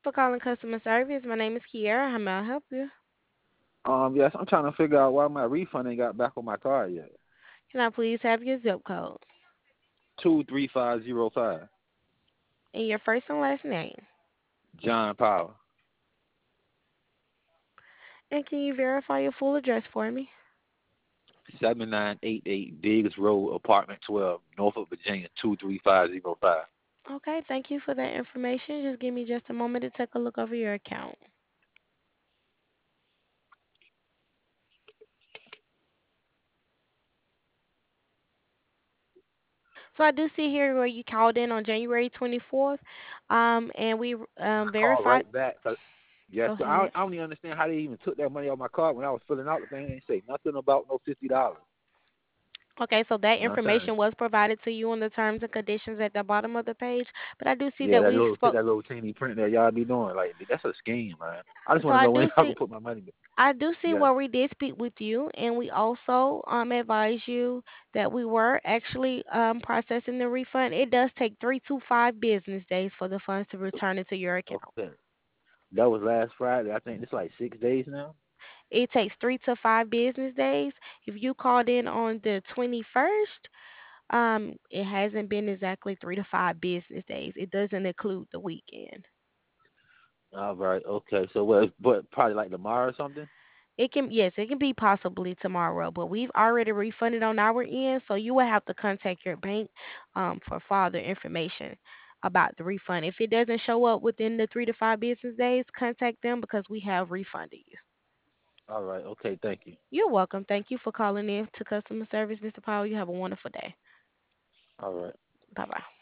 For calling customer service. My name is Kiera. How may I help you? Yes, I'm trying to figure out why my refund ain't got back on my card yet. Can I please have your zip code 23505. and your first and last name? John Power. And can you verify your full address for me? 7988 Diggs Road, apartment 12, Norfolk, Virginia 23505. Okay, thank you for that information. Just give me just a moment to take a look over your account. So I do see here where you called in on January 24th, and we I called verified. right back. Yes, Go but ahead. I don't even understand how they even took that money off my card when I was filling out the thing. They didn't say nothing about no $50. Okay, so that You know what I'm saying? information was provided to you on the terms and conditions at the bottom of the page. But I do see Yeah, that that we little spoke. that little teeny print that y'all be doing, like that's a scheme, man. I just So want to I know when do I see can put my money back. I do see Yes. where we did speak with you, and we also advise you that we were actually processing the refund. It does take 3 to 5 business days for the funds to return into your account. Okay. That was last Friday. I think it's like 6 days now. It takes 3 to 5 business days. If you called in on the 21st, it hasn't been exactly 3 to 5 business days. It doesn't include the weekend. All right. Okay. So what? But probably like tomorrow or something. It can, yes, it can be possibly tomorrow, but we've already refunded on our end, so you will have to contact your bank for further information about the refund. If it doesn't show up within the 3 to 5 business days, contact them because we have refunded you. All right. Okay. Thank you. You're welcome. Thank you for calling in to customer service, Mr. Powell. You have a wonderful day. All right. Bye bye.